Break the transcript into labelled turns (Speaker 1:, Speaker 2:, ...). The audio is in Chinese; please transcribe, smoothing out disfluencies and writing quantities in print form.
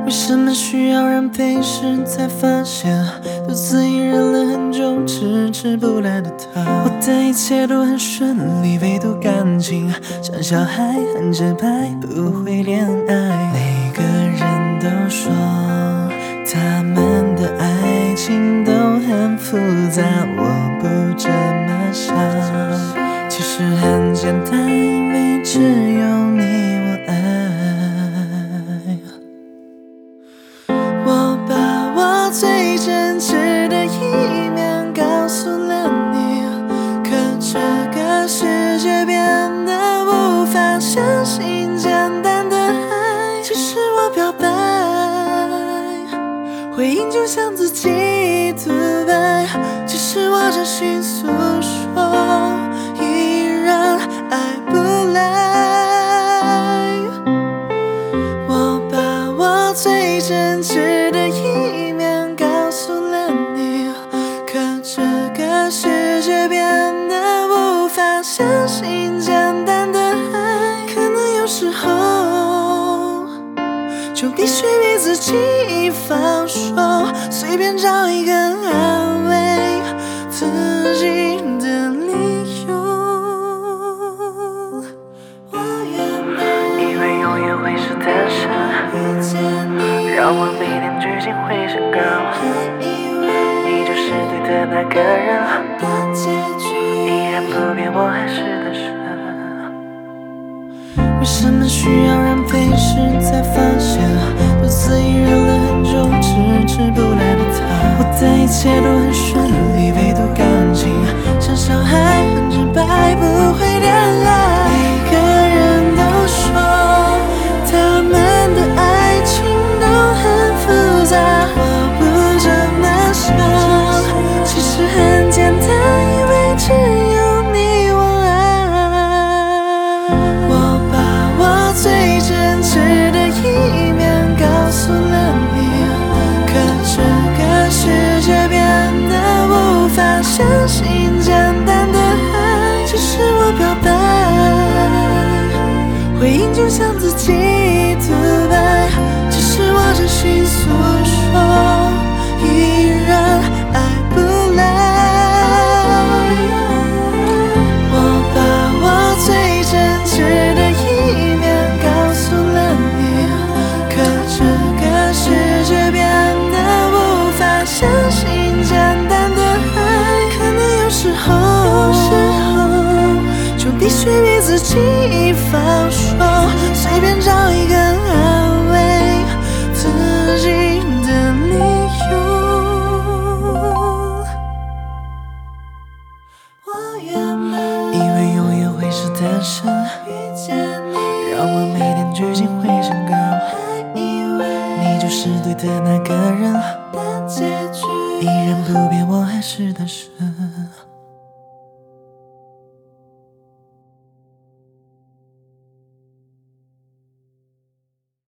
Speaker 1: 为什么需要人陪时才发现，独自隐忍了很久，迟迟不来的他。我的一切都很顺利，唯独感情像小孩很直白，不会恋爱。每个人都说他们的爱情都很复杂，我不这么想。其实很简单，因为只有你我爱。我把我最真挚的一面告诉了你，可这个世界变得无法相信简单的爱。其实我表白，回应就像自己独白，其实我真心诉说，依然爱不来。我把我最真挚的一面告诉了你，可这个世界变得无法相信简单的爱。可能有时候就必须逼自己放手，随便找一个安慰自己的理由。我原本以为永远会是单身，遇见你让我每天聚精会神高，还以为你就是对的那个人，但结局依然不变，我还是单身。为什么需要人陪时才发现，独自隐忍了很久，迟迟不来的他。我的一切都很顺利，唯独感情像小孩很直白，不会恋爱。每个人都说他们的爱情都很复杂，我不这么想。其实很简单，因为只有你我爱。我把我最真挚的一面告诉了你，可这个世界变得无法相信简单的爱。其实我表白，回应就像自己独白，其实我真心诉说，依然爱不来。我把我最真挚的一面告诉了你，可这个世界变得无法相信简单的爱。可能有时候就必须逼自己放手，随便找一个安慰自己的理由。我原本以为永远会是单身，遇见你让我每天聚精会神高，还以为你就是对的那个人，但结局依然不变，我还是单身。